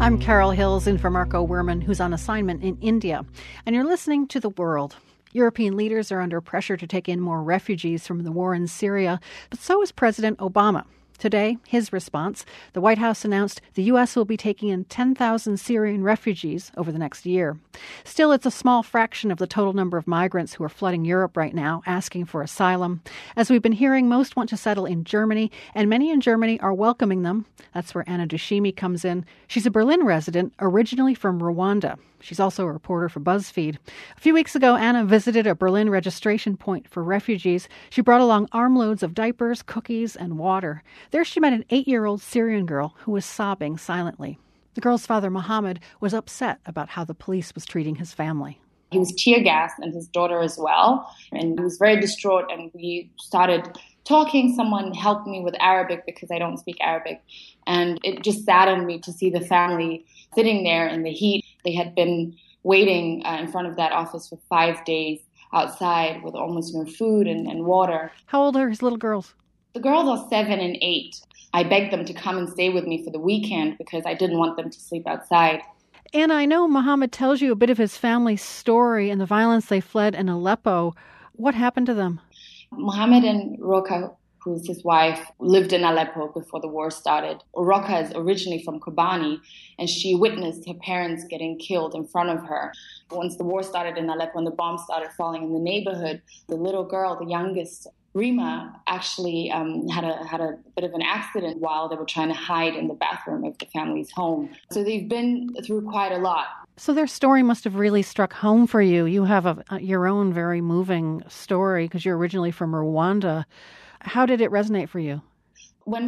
I'm Carol Hills in for Marco Werman, who's on assignment in India. And you're listening to The World. European leaders are under pressure to take in more refugees from the war in Syria, but so is President Obama. Today, his response, the White House announced the U.S. will be taking in 10,000 Syrian refugees over the next year. Still, it's a small fraction of the total number of migrants who are flooding Europe right now, asking for asylum. As we've been hearing, most want to settle in Germany, and many in Germany are welcoming them. That's where Anna Dushimi comes in. She's a Berlin resident, originally from Rwanda. She's also a reporter for BuzzFeed. A few weeks ago, Anna visited a Berlin registration point for refugees. She brought along armloads of diapers, cookies, and water. There she met an 8-year-old Syrian girl who was sobbing silently. The girl's father, Mohammed, was upset about how the police was treating his family. He was tear gassed, and his daughter as well. And he was very distraught, and we started talking. Someone helped me with Arabic because I don't speak Arabic. And it just saddened me to see the family sitting there in the heat. They had been waiting in front of that office for 5 days outside with almost no food and water. How old are his little girls? The girls are 7 and 8. I begged them to come and stay with me for the weekend because I didn't want them to sleep outside. Anna, I know Mohammed tells you a bit of his family's story and the violence they fled in Aleppo. What happened to them? Mohammed and Roka, who's his wife, lived in Aleppo before the war started. Roka is originally from Kobani, and she witnessed her parents getting killed in front of her. Once the war started in Aleppo and the bombs started falling in the neighborhood, the little girl, the youngest, Rima, actually had a bit of an accident while they were trying to hide in the bathroom of the family's home. So they've been through quite a lot. So their story must have really struck home for you. You have your own very moving story because you're originally from Rwanda. How did it resonate for you? When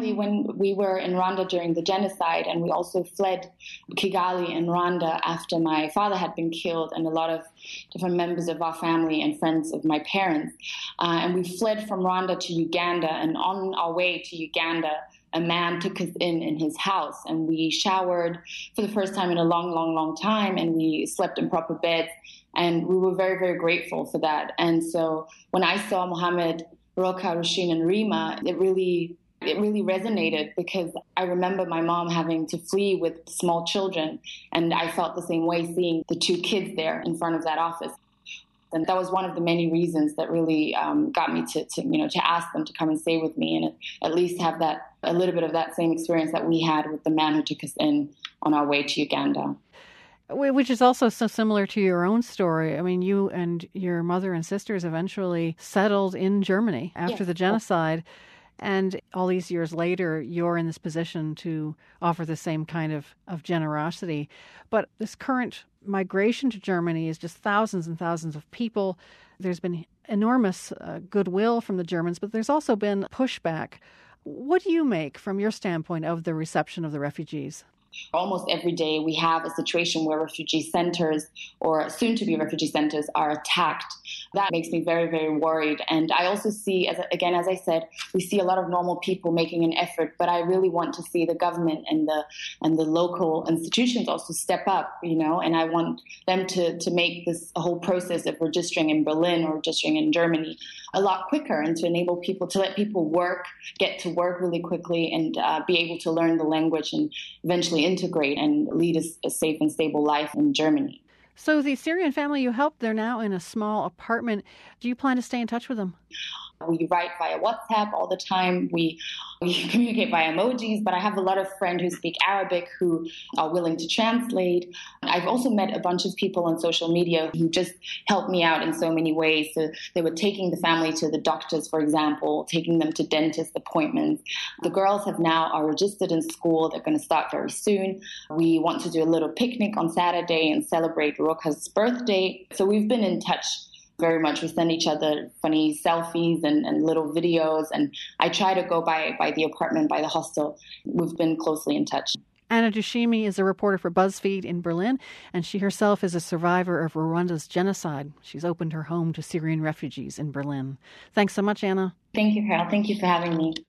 we were in Rwanda during the genocide, and we also fled Kigali in Rwanda after my father had been killed and a lot of different members of our family and friends of my parents. And we fled from Rwanda to Uganda, and on our way to Uganda, a man took us in his house, and we showered for the first time in a long, long, long time, and we slept in proper beds, and we were very, very grateful for that. And so when I saw Mohammed, Roka, Rushin, and Rima, it really resonated because I remember my mom having to flee with small children, and I felt the same way seeing the 2 kids there in front of that office. And that was one of the many reasons that really got me to ask them to come and stay with me and at least have a little bit of that same experience that we had with the man who took us in on our way to Uganda. Which is also so similar to your own story. I mean, you and your mother and sisters eventually settled in Germany after the genocide. And all these years later, you're in this position to offer the same kind of generosity. But this current migration to Germany is just thousands and thousands of people. There's been enormous goodwill from the Germans, but there's also been pushback. What do you make, from your standpoint, of the reception of the refugees? Almost every day we have a situation where refugee centers or soon-to-be refugee centers are attacked. That makes me very, very worried. And I also see, as I said, we see a lot of normal people making an effort, but I really want to see the government and the local institutions also step up, and I want them to make this whole process of registering in Berlin or registering in Germany a lot quicker, and to enable people, to let people get to work really quickly and be able to learn the language and eventually integrate and lead a safe and stable life in Germany. So the Syrian family you helped, they're now in a small apartment. Do you plan to stay in touch with them? We write via WhatsApp all the time. We communicate via emojis, but I have a lot of friends who speak Arabic who are willing to translate. I've also met a bunch of people on social media who just helped me out in so many ways. So they were taking the family to the doctors, for example, taking them to dentist appointments. The girls are registered in school. They're going to start very soon. We want to do a little picnic on Saturday and celebrate Roka's birthday. So we've been in touch very much. We send each other funny selfies and little videos, and I try to go by the apartment, by the hostel. We've been closely in touch. Anna Dushimi is a reporter for BuzzFeed in Berlin, and she herself is a survivor of Rwanda's genocide. She's opened her home to Syrian refugees in Berlin. Thanks so much, Anna. Thank you, Carol. Thank you for having me.